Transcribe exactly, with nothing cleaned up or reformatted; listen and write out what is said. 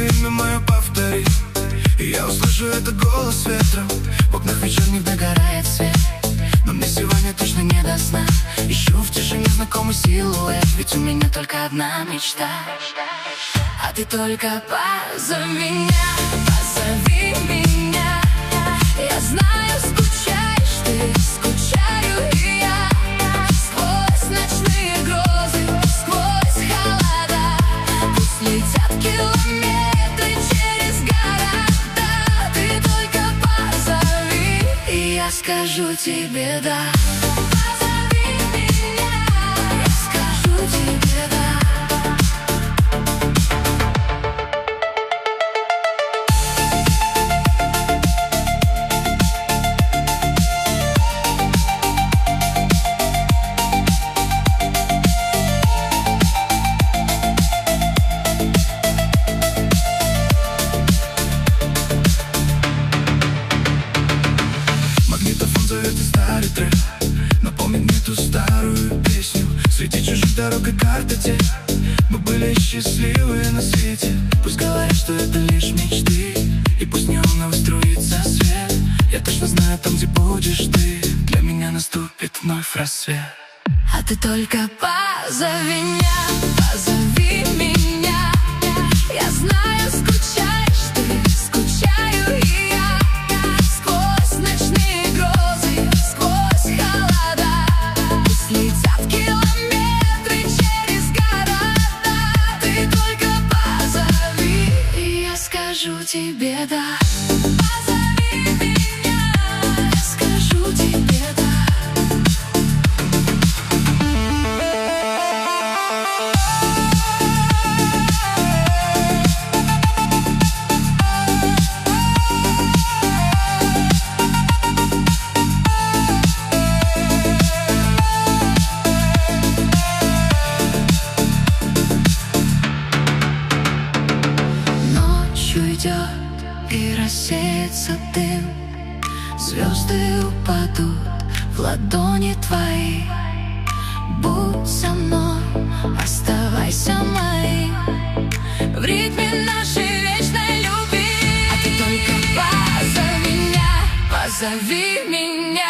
имя мое повтори, и я услышу этот голос ветром. В окнах вечерних догорает свет, но мне сегодня точно не до сна. Ищу в тишине знакомый силуэт, ведь у меня только одна мечта. А ты только позови меня, позови меня. Я знаю, скучаешь ты, скучаю и я. Сквозь ночные грозы, сквозь холода, пусть летят километры через города. Ты только позови, и я скажу тебе да. Позови меня, я скажу тебе да. Зовет и старый трек, напомнит мне ту старую песню. Среди чужих дорог и картотек мы были счастливы на свете. Пусть говорят, что это лишь мечты, и пусть неоново струится свет, я точно знаю, там, где будешь ты, для меня наступит вновь рассвет. А ты только позови меня, позови меня. Я знаю, скучаешь ты, скучаю и я. Сквозь ночные грозы, сквозь холода, пусть летят километры через города. Ты только позови, и я скажу тебе да. Позови меня, я скажу тебе да. Уйдет и рассеется дым, звезды упадут в ладони твои. Будь со мной, оставайся моим в ритме нашей вечной любви. А ты только позови меня, позови меня.